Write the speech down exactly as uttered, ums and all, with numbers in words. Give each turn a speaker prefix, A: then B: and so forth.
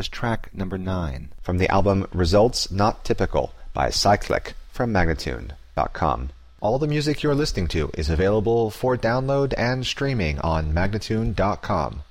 A: was track number nine.
B: From the album Results Not Typical by Cyclic from Magnatune dot com. All the music you're listening to is available for download and streaming on Magnatune dot com.